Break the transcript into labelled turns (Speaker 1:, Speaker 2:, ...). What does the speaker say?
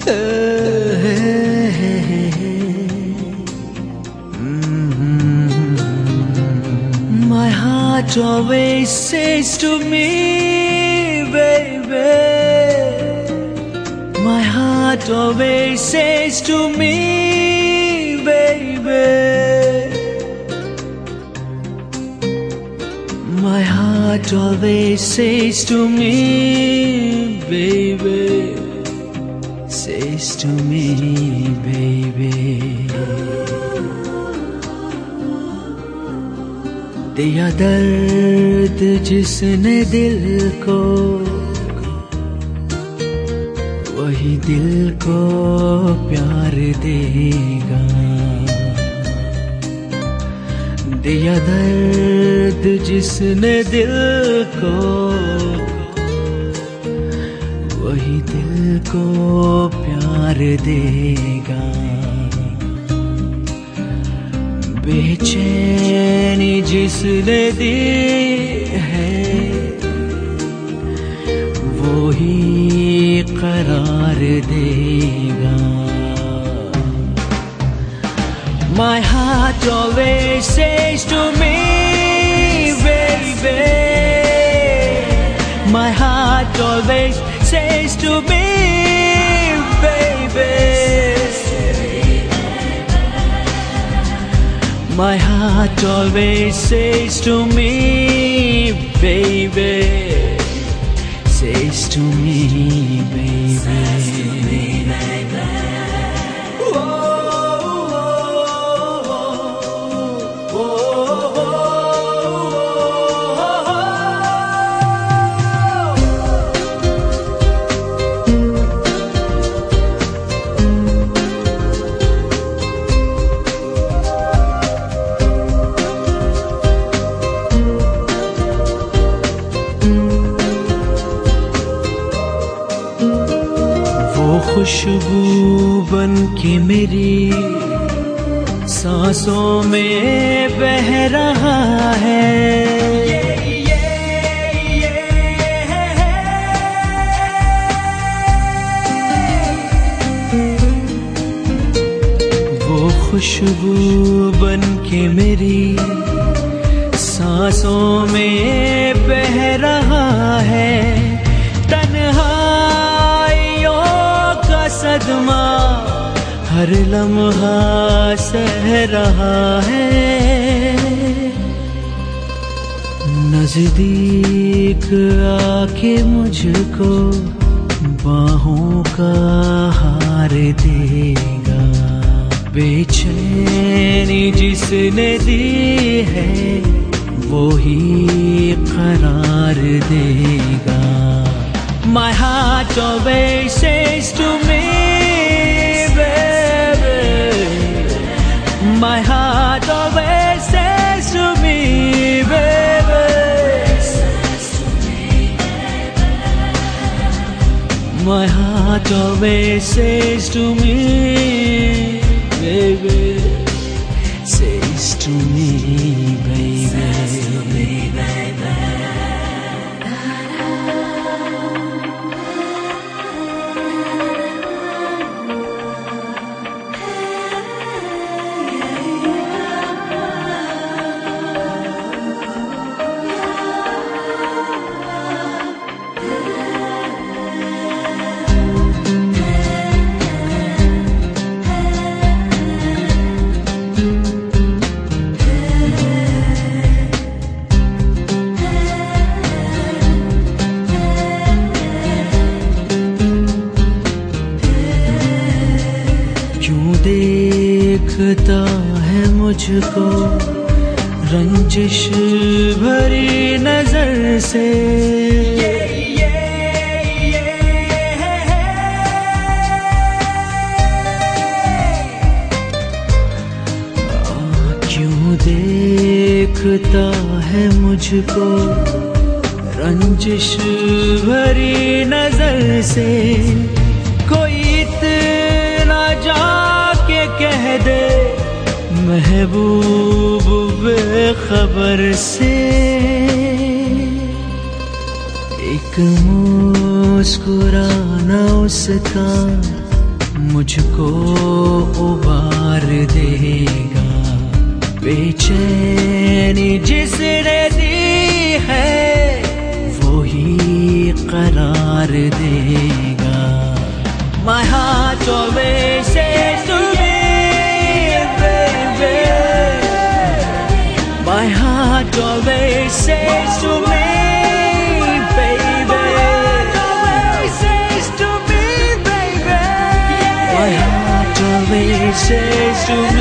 Speaker 1: My heart always says to me, baby. My heart always says to me, baby. My heart always says to me, baby. Says to me, baby. दिया दर्द जिसने दिल को, वही दिल को प्यार देगा। दिया दर्द जिसने दिल को, वही दिल को प्यार देगा। बेचैनी जिसने दी है, वो ही करार देगा। My heart always says to me, baby. My heart always says to me, baby. My heart always says to me, baby. Says to me, baby. खुशबू बन के मेरी सांसों में बह रहा है। वो खुशबू बन के मेरी सांसों में बह रहा है। सदमा हर लम्हा सह रहा है। नजदीक आके मुझको बाहों का हार देगा। बेचैनी जिसने दी है, वो ही करार देगा। My heart always says to me, baby. My heart always says to me, baby. My heart always says to me, baby. Says to me, baby. देखता है मुझको रंजिश भरी नजर से। क्यों देखता है मुझको रंजिश भरी नजर से। कोई इतना जाके कह दे महबूब बेखबर से। एक मुस्कुराना उसका मुझको उबार देगा। बेचैनी जिसने दी है वो ही करार देगा। My heart always says to me, baby. My heart always says to me, baby. Always says to me, baby. My heart always says to me.